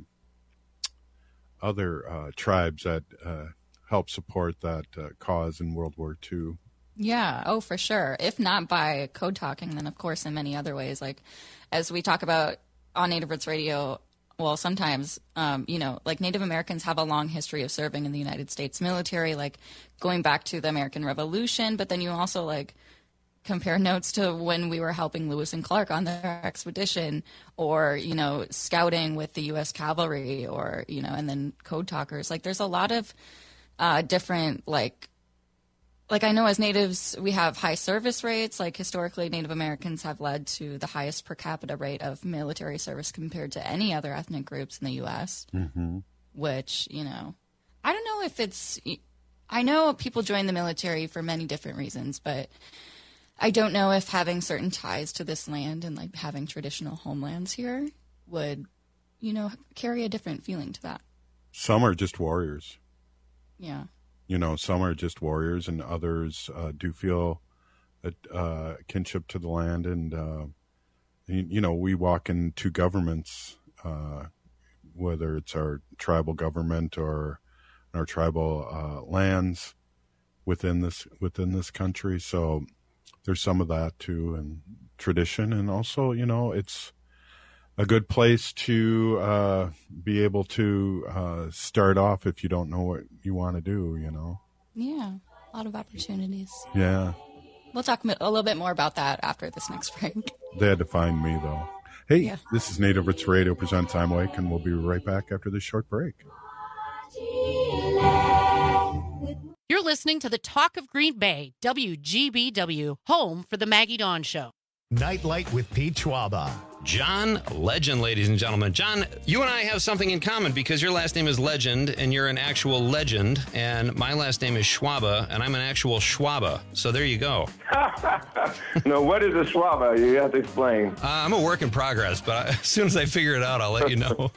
tribes that help support that cause in World War II. Yeah, oh, for sure. If not by code talking, then of course in many other ways. Like, as we talk about on Native Roots Radio, well, sometimes, like Native Americans have a long history of serving in the United States military, like going back to the American Revolution. But then you also like compare notes to when we were helping Lewis and Clark on their expedition, or, scouting with the U.S. Cavalry, or, and then code talkers. Like, there's a lot of different, like I know as natives, we have high service rates. Like, historically, Native Americans have led to the highest per capita rate of military service compared to any other ethnic groups in the U.S., which, I don't know if it's, I know people join the military for many different reasons, but I don't know if having certain ties to this land and, like, having traditional homelands here would, carry a different feeling to that. Some are just warriors. Yeah. Some are just warriors, and others do feel a kinship to the land. And, we walk into governments, whether it's our tribal government or our tribal lands within this country. So there's some of that too, and tradition. And also, it's a good place to be able to start off if you don't know what you want to do, Yeah, a lot of opportunities. Yeah. We'll talk a little bit more about that after this next break. They had to find me, though. Hey, yeah. This is Native Roots Radio presents I'm Wake, and we'll be right back after this short break. You're listening to the Talk of Green Bay, WGBW, home for the Maggie Dawn Show. Nightlight with Pete Schwaba. John Legend, ladies and gentlemen. John, you and I have something in common because your last name is Legend and you're an actual legend, and my last name is Schwaba and I'm an actual Schwaba. So there you go. No, what is a Schwaba? You have to explain. I'm a work in progress, but as soon as I figure it out, I'll let you know.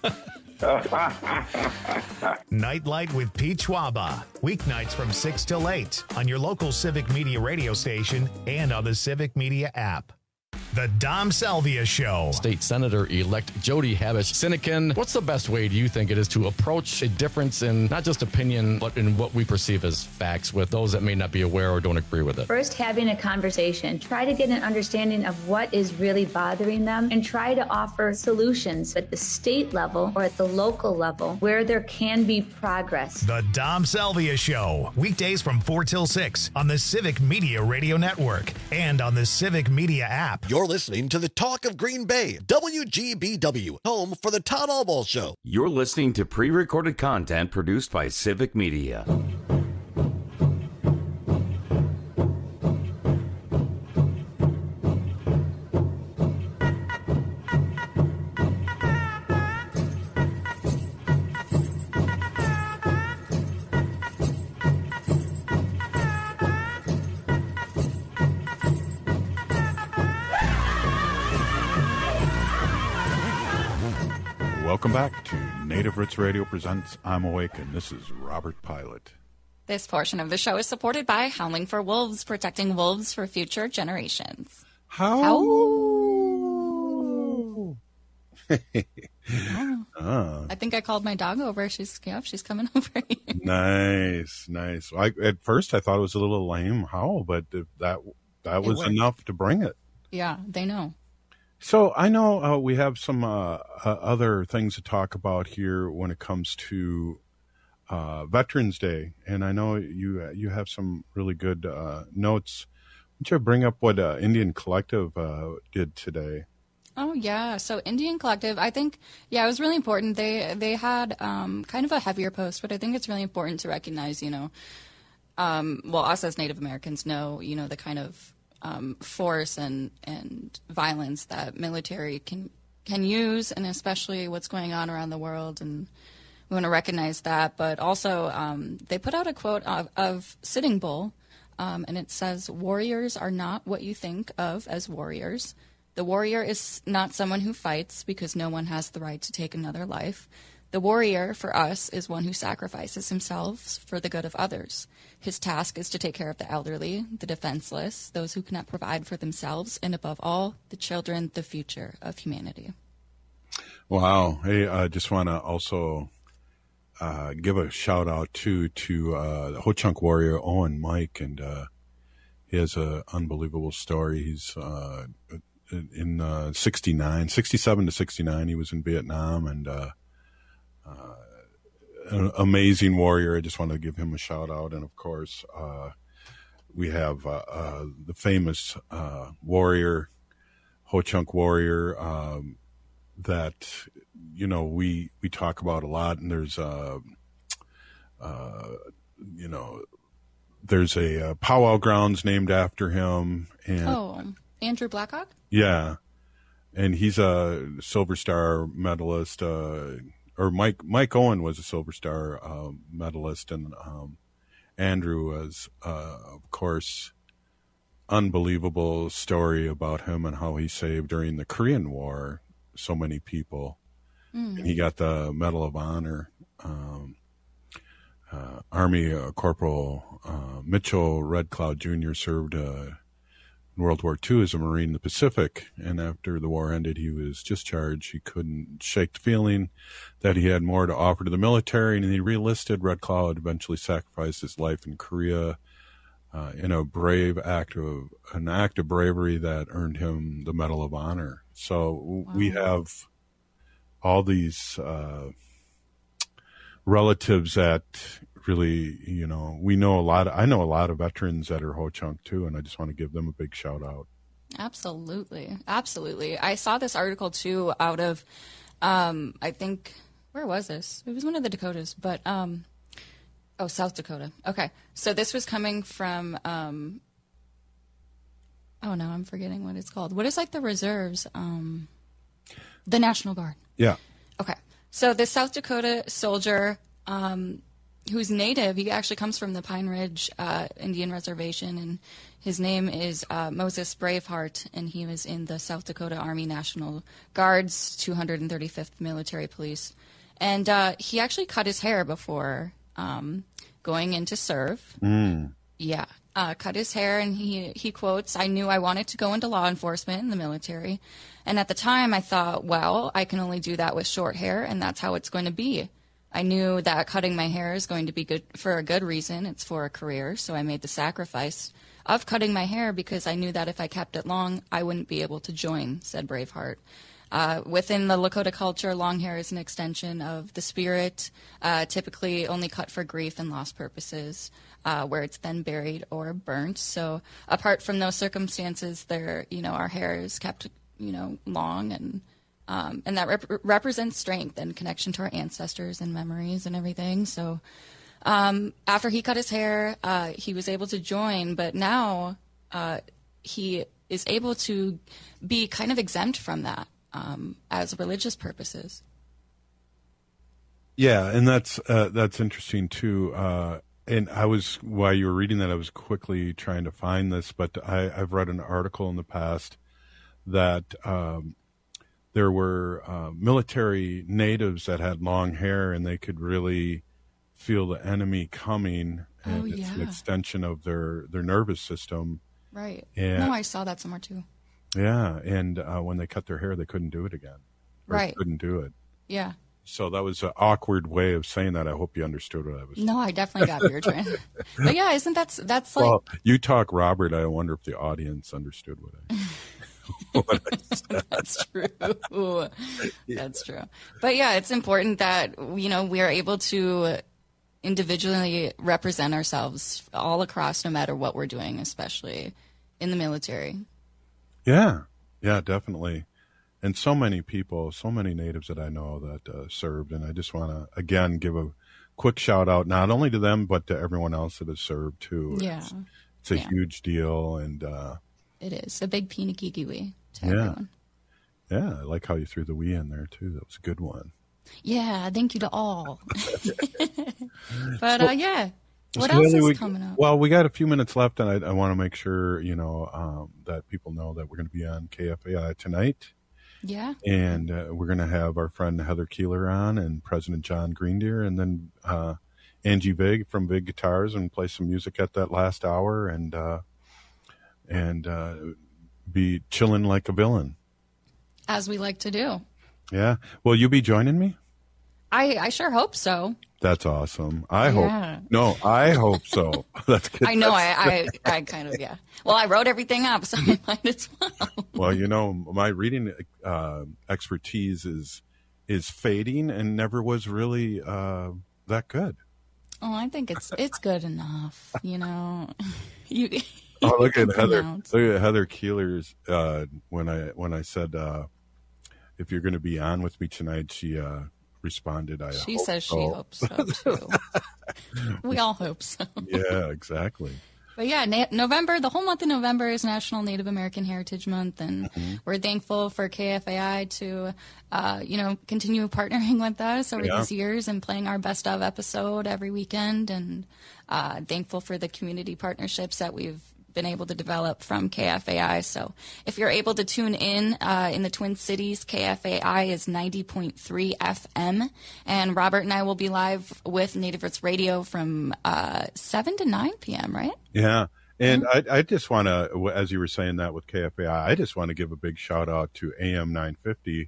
Nightlight with Pete Schwaba. Weeknights from 6 till 8 on your local Civic Media radio station and on the Civic Media app. The Dom Salvia Show. State Senator-elect Jody Habush-Sinekin. What's the best way, do you think, it is to approach a difference in not just opinion, but in what we perceive as facts with those that may not be aware or don't agree with it? First, having a conversation. Try to get an understanding of what is really bothering them and try to offer solutions at the state level or at the local level where there can be progress. The Dom Salvia Show. Weekdays from 4 till 6 on the Civic Media Radio Network and on the Civic Media app. You're listening to the Talk of Green Bay, WGBW, home for the Todd Albaugh Show. You're listening to pre-recorded content produced by Civic Media. Welcome back to Native Roots Radio presents I'm Awake, and this is Robert Pilot. This portion of the show is supported by Howling for Wolves, protecting wolves for future generations. I think I called my dog over. She's coming over. Nice. At first, I thought it was a little lame howl, but that was enough to bring it. Yeah, they know. So I know we have some other things to talk about here when it comes to Veterans Day, and I know you have some really good notes. Why don't you bring up what Indian Collective did today? Oh, yeah. So Indian Collective, I think, it was really important. They had kind of a heavier post, but I think it's really important to recognize, us as Native Americans know, the kind of force and violence that military can use, and especially what's going on around the world. And we want to recognize that. But also, they put out a quote of Sitting Bull, and it says, "Warriors are not what you think of as warriors. The warrior is not someone who fights because no one has the right to take another life. The warrior, for us, is one who sacrifices himself for the good of others. His task is to take care of the elderly, the defenseless, those who cannot provide for themselves, and above all, the children, the future of humanity." Wow. Hey, I just want to also give a shout out to the Ho-Chunk warrior, Owen Mike, and he has an unbelievable story. He's in 67 to 69, he was in Vietnam, and an amazing warrior. I just want to give him a shout out. And of course, we have the famous warrior, Ho-Chunk warrior, that we talk about a lot. And there's there's a powwow grounds named after him. And Andrew Blackhawk? Yeah, and he's a Silver Star medalist. Or Mike Owen was a Silver Star medalist, and Andrew was, of course, unbelievable story about him and how he saved during the Korean War so many people, and he got the Medal of Honor. Army Corporal Mitchell Red Cloud Jr. served in World War II as a Marine in the Pacific, and after the war ended, he was discharged. He couldn't shake the feeling that he had more to offer to the military, and he re-enlisted. Red Cloud eventually sacrificed his life in Korea in a brave act of bravery that earned him the Medal of Honor. So we have all these relatives that really, we know a lot. I know a lot of veterans that are Ho-Chunk too, and I just want to give them a big shout out. Absolutely. I saw this article too out of, I think, where was this? It was one of the Dakotas, but South Dakota. Okay, so this was coming from, I'm forgetting what it's called. What is like the reserves? The National Guard. Yeah. Okay, so this South Dakota soldier, who's native, he actually comes from the Pine Ridge Indian Reservation, and his name is Moses Braveheart, and he was in the South Dakota Army National Guard's 235th Military Police. And he actually cut his hair before going in to serve. Yeah, cut his hair, and he quotes, "I knew I wanted to go into law enforcement in the military. And at the time I thought, well, I can only do that with short hair, and that's how it's going to be. I knew that cutting my hair is going to be good for a good reason. It's for a career. So I made the sacrifice of cutting my hair because I knew that if I kept it long, I wouldn't be able to join," said Braveheart. Within the Lakota culture, long hair is an extension of the spirit, typically only cut for grief and loss purposes, where it's then buried or burnt. So apart from those circumstances, our hair is kept, long, and that represents strength and connection to our ancestors and memories and everything. So after he cut his hair, he was able to join, but now he is able to be kind of exempt from that as religious purposes. Yeah, and that's interesting too. And while you were reading that, I was quickly trying to find this, but I've read an article in the past that there were military natives that had long hair, and they could really feel the enemy coming. And it's an extension of their nervous system. Right. And, no, I saw that somewhere too. Yeah, and when they cut their hair, they couldn't do it again. Right. Couldn't do it. Yeah. So that was an awkward way of saying that. I hope you understood what I was saying. No, I definitely got what you're trying. But yeah, isn't that's like... Well, you talk Robert. I wonder if the audience understood what I said. That's true. That's true. But yeah, it's important that, we are able to individually represent ourselves all across, no matter what we're doing, especially in the military. Yeah, definitely. And so many people, so many natives that I know that served. And I just want to, again, give a quick shout out, not only to them, but to everyone else that has served too. Yeah. It's a huge deal. And it is a big piniki to everyone. Yeah, I like how you threw the we in there too. That was a good one. Yeah, thank you to all. But yeah, what else is coming up? Well, we got a few minutes left, and I want to make sure that people know that we're going to be on KFAI tonight. Yeah, and we're going to have our friend Heather Keeler on, and President John Greendeer, and then Angie Vig from Vig Guitars, and play some music at that last hour, and be chilling like a villain, as we like to do. Yeah. Will you be joining me? I sure hope so. That's awesome. I hope so. That's good. I know. I kind of, yeah. Well, I wrote everything up, so I might as well. Well, my reading expertise is fading and never was really that good. Oh, I think it's good enough. Oh, look at Heather! Look at Heather Keeler's. When I said if you're going to be on with me tonight, she responded. She says she hopes so too. We all hope so. Yeah, exactly. But yeah, November, the whole month of November is National Native American Heritage Month, and we're thankful for KFAI to, continue partnering with us over these years and playing our best of episode every weekend, and thankful for the community partnerships that we've been able to develop from KFAI. So if you're able to tune in the Twin Cities, KFAI is 90.3 FM. And Robert and I will be live with Native Roots Radio from 7 to 9 p.m., right? Yeah. And I just want to, as you were saying that with KFAI, I just want to give a big shout out to AM 950.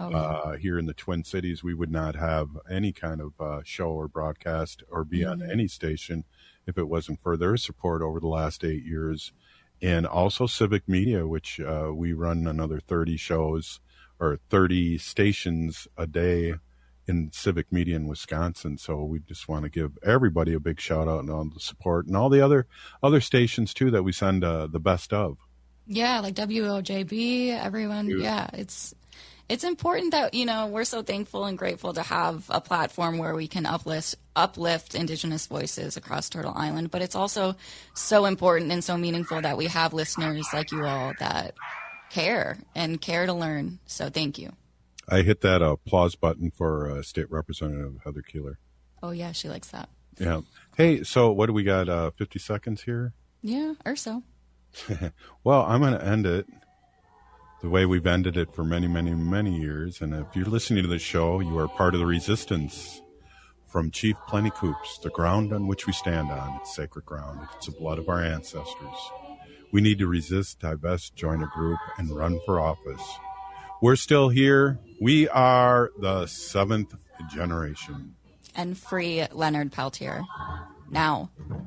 Here in the Twin Cities. We would not have any kind of show or broadcast or be on any station if it wasn't for their support over the last 8 years. And also Civic Media, which we run another 30 shows or 30 stations a day in Civic Media in Wisconsin. So we just want to give everybody a big shout out and all the support, and all the other stations too that we send the best of. Yeah, like WOJB, everyone. Yeah, it's important that, we're so thankful and grateful to have a platform where we can uplift Indigenous voices across Turtle Island. But it's also so important and so meaningful that we have listeners like you all that care to learn. So thank you. I hit that applause button for State Representative Heather Keeler. Oh, yeah, she likes that. Yeah. Hey, so what do we got, 50 seconds here? Yeah, or so. Well, I'm going to end it the way we've ended it for many, many, many years. And if you're listening to the show, you are part of the resistance. From Chief Plenty Coops, the ground on which we stand on, it's sacred ground. It's the blood of our ancestors. We need to resist, divest, join a group, and run for office. We're still here. We are the 7th generation. And free Leonard Peltier. Now.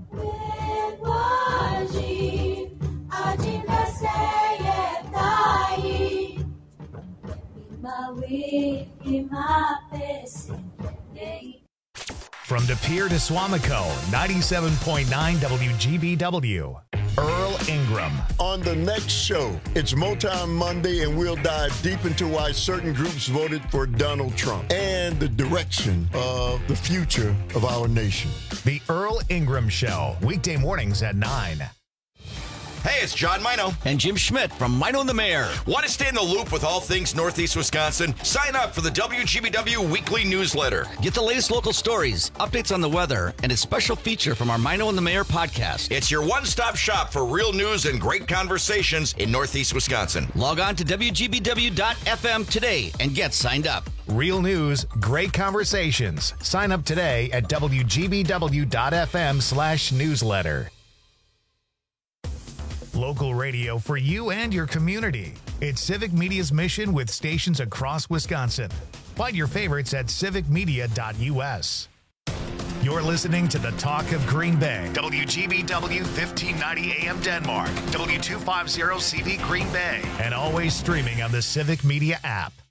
From De Pere to Swamico, 97.9 WGBW. Earl Ingram. On the next show, it's Motown Monday, and we'll dive deep into why certain groups voted for Donald Trump and the direction of the future of our nation. The Earl Ingram Show, weekday mornings at 9. Hey, it's John Mino. And Jim Schmidt from Mino and the Mayor. Want to stay in the loop with all things Northeast Wisconsin? Sign up for the WGBW weekly newsletter. Get the latest local stories, updates on the weather, and a special feature from our Mino and the Mayor podcast. It's your one-stop shop for real news and great conversations in Northeast Wisconsin. Log on to WGBW.FM today and get signed up. Real news, great conversations. Sign up today at WGBW.FM/newsletter. Local radio for you and your community. It's Civic Media's mission with stations across Wisconsin. Find your favorites at civicmedia.us. You're listening to the Talk of Green Bay. WGBW 1590 AM Denmark, W250 CV Green Bay, and always streaming on the Civic Media app.